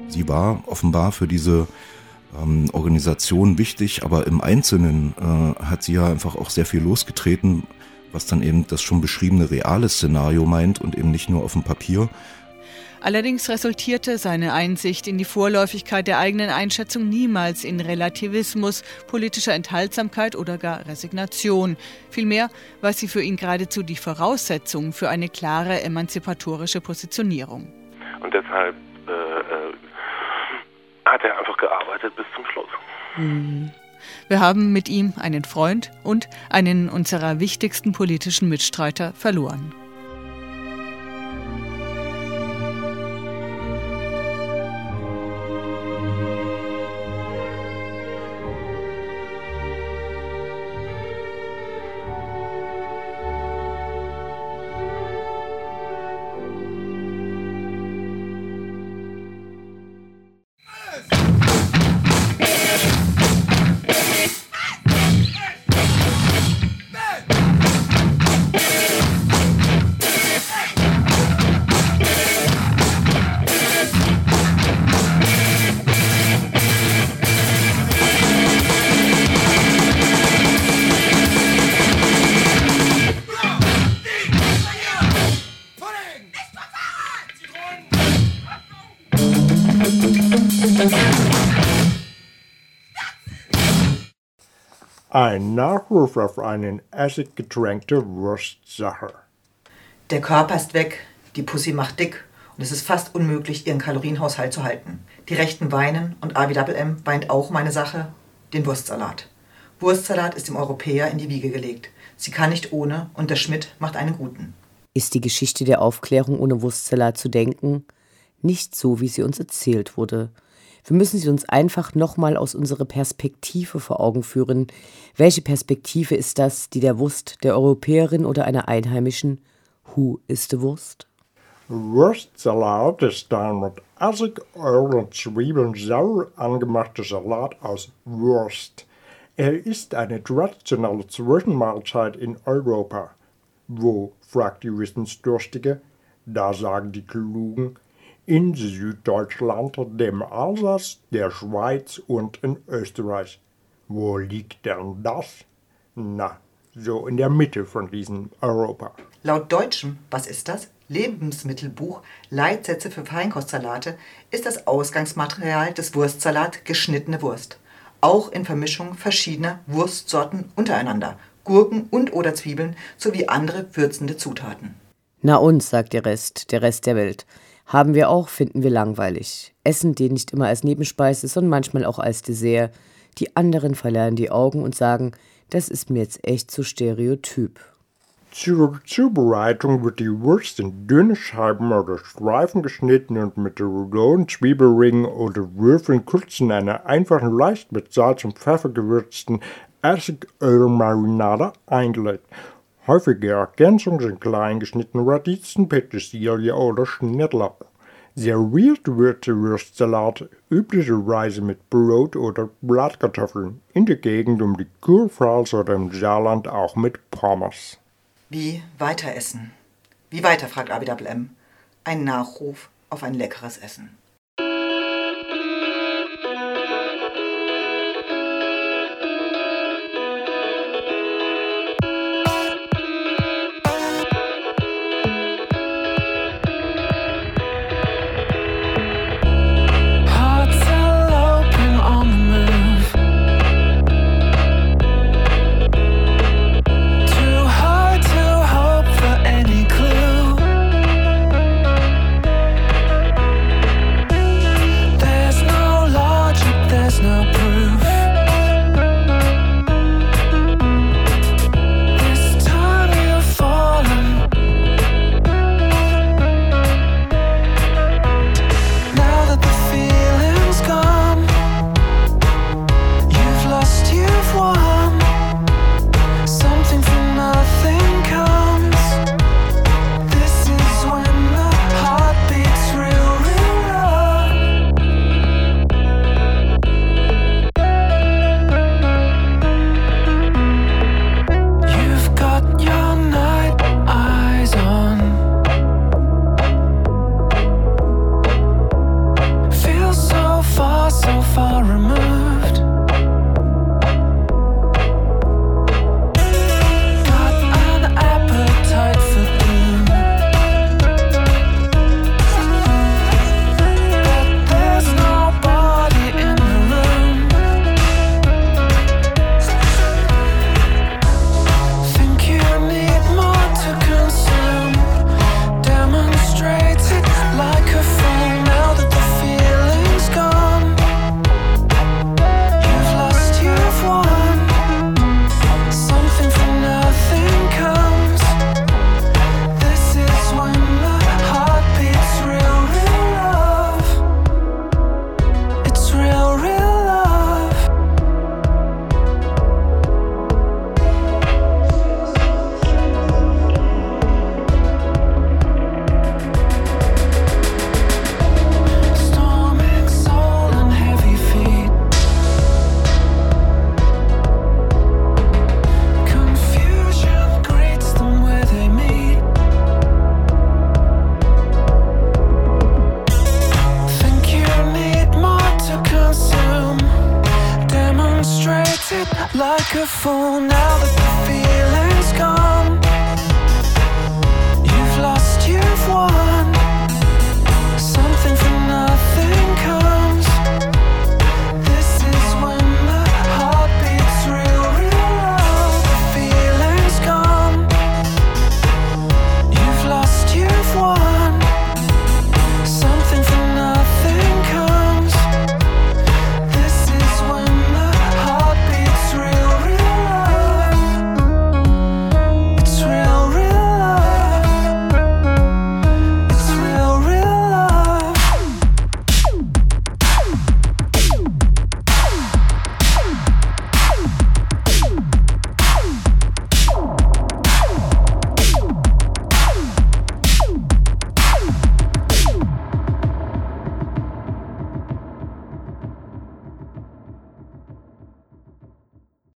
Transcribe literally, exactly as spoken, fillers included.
Sie war offenbar für diese ähm, Organisation wichtig, aber im Einzelnen äh, hat sie ja einfach auch sehr viel losgetreten, was dann eben das schon beschriebene reale Szenario meint und eben nicht nur auf dem Papier. Allerdings resultierte seine Einsicht in die Vorläufigkeit der eigenen Einschätzung niemals in Relativismus, politischer Enthaltsamkeit oder gar Resignation. Vielmehr war sie für ihn geradezu die Voraussetzung für eine klare emanzipatorische Positionierung. Und deshalb äh, äh, hat er einfach gearbeitet bis zum Schluss. Hm. Wir haben mit ihm einen Freund und einen unserer wichtigsten politischen Mitstreiter verloren. Ein Nachruf auf einen essig getränkte Wurstsache. Der Körper ist weg, die Pussy macht dick und es ist fast unmöglich, ihren Kalorienhaushalt zu halten. Die Rechten weinen und A wie M M weint auch meine Sache, den Wurstsalat. Wurstsalat ist dem Europäer in die Wiege gelegt. Sie kann nicht ohne und der Schmidt macht einen guten. Ist die Geschichte der Aufklärung ohne Wurstsalat zu denken? Nicht so, wie sie uns erzählt wurde. Wir müssen sie uns einfach nochmal aus unserer Perspektive vor Augen führen. Welche Perspektive ist das, die der Wurst, der Europäerin oder einer Einheimischen? Who is the Wurst? Wurstsalat ist ein mit Essig, Öl und Zwiebeln sauer angemachter Salat aus Wurst. Er ist eine traditionelle Zwischenmahlzeit in Europa. Wo, fragt die Wissensdurstige, da sagen die Klugen, in Süddeutschland, dem Elsass, der Schweiz und in Österreich. Wo liegt denn das? Na, so in der Mitte von diesem Europa. Laut deutschem, was ist das? Lebensmittelbuch Leitsätze für Feinkostsalate ist das Ausgangsmaterial des Wurstsalat geschnittene Wurst. Auch in Vermischung verschiedener Wurstsorten untereinander, Gurken und oder Zwiebeln sowie andere würzende Zutaten. Na uns, sagt der Rest, der Rest der Welt. Haben wir auch, finden wir langweilig. Essen den nicht immer als Nebenspeise, sondern manchmal auch als Dessert. Die anderen verleihen die Augen und sagen, das ist mir jetzt echt zu stereotyp. Zur Zubereitung wird die Wurst in dünne Scheiben oder Streifen geschnitten und mit rohen Zwiebelringen oder Würfeln kurz in einer einfachen, leicht mit Salz und Pfeffer gewürzten Essigölmarinade eingelegt. Häufige Ergänzungen sind klein geschnittene Radieschen, Petersilie oder Schnittlauch. Serviert wird der Wurstsalat üblicherweise mit Brot oder Blattkartoffeln, in der Gegend um die Kurpfalz oder im Saarland auch mit Pommes. Wie weiter essen? Wie weiter, fragt A wie M M. Ein Nachruf auf ein leckeres Essen. microphone. Now the